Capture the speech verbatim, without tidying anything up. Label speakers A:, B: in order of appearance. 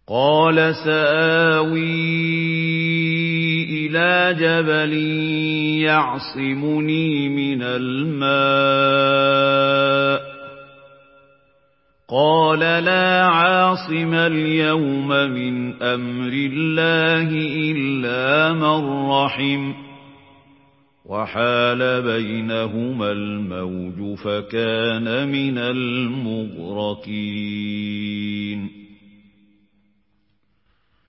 A: قَالَ سَآوِي إِلَىٰ جَبَلٍ يَعْصِمُنِي مِنَ الْمَاءِ ۚ قَالَ لَا عَاصِمَ الْيَوْمَ مِنْ أَمْرِ اللَّهِ إِلَّا مَن رَّحِمَ ۚ وَحَالَ بَيْنَهُمَا الْمَوْجُ فَكَانَ مِنَ الْمُغْرَقِينَ